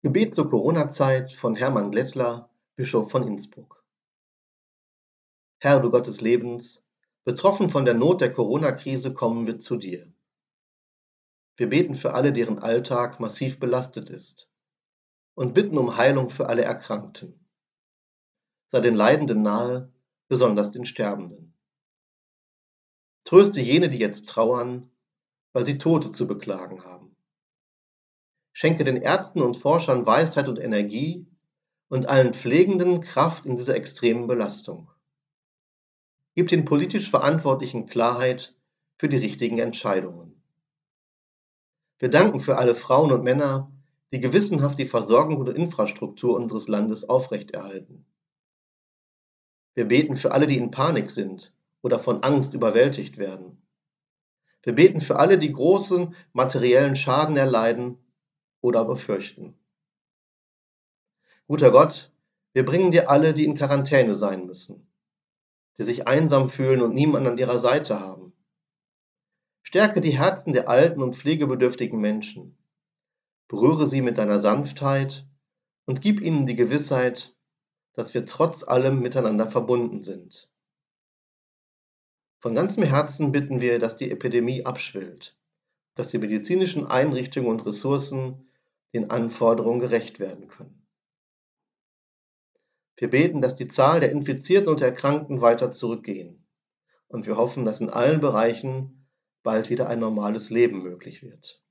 Gebet zur Corona-Zeit von Hermann Glättler, Bischof von Innsbruck. Herr, du Gott des Lebens, betroffen von der Not der Corona-Krise kommen wir zu dir. Wir beten für alle, deren Alltag massiv belastet ist, und bitten um Heilung für alle Erkrankten. Sei den Leidenden nahe, besonders den Sterbenden. Tröste jene, die jetzt trauern, weil sie Tote zu beklagen haben. Schenke den Ärzten und Forschern Weisheit und Energie und allen Pflegenden Kraft in dieser extremen Belastung. Gib den politisch Verantwortlichen Klarheit für die richtigen Entscheidungen. Wir danken für alle Frauen und Männer, die gewissenhaft die Versorgung und Infrastruktur unseres Landes aufrechterhalten. Wir beten für alle, die in Panik sind oder von Angst überwältigt werden. Wir beten für alle, die großen materiellen Schaden erleiden oder befürchten. Guter Gott, wir bringen dir alle, die in Quarantäne sein müssen, die sich einsam fühlen und niemanden an ihrer Seite haben. Stärke die Herzen der alten und pflegebedürftigen Menschen. Berühre sie mit deiner Sanftheit und gib ihnen die Gewissheit, dass wir trotz allem miteinander verbunden sind. Von ganzem Herzen bitten wir, dass die Epidemie abschwillt, dass die medizinischen Einrichtungen und Ressourcen den Anforderungen gerecht werden können. Wir beten, dass die Zahl der Infizierten und Erkrankten weiter zurückgehen, und wir hoffen, dass in allen Bereichen bald wieder ein normales Leben möglich wird.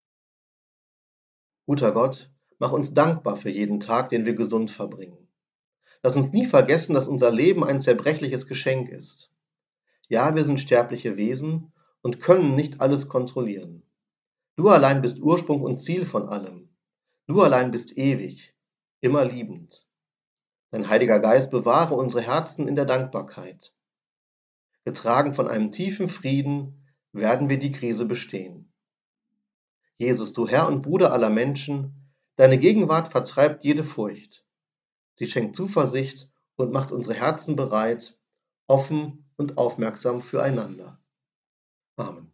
Guter Gott, mach uns dankbar für jeden Tag, den wir gesund verbringen. Lass uns nie vergessen, dass unser Leben ein zerbrechliches Geschenk ist. Ja, wir sind sterbliche Wesen und können nicht alles kontrollieren. Du allein bist Ursprung und Ziel von allem. Du allein bist ewig, immer liebend. Dein Heiliger Geist bewahre unsere Herzen in der Dankbarkeit. Getragen von einem tiefen Frieden werden wir die Krise bestehen. Jesus, du Herr und Bruder aller Menschen, deine Gegenwart vertreibt jede Furcht. Sie schenkt Zuversicht und macht unsere Herzen bereit, offen und aufmerksam füreinander. Amen.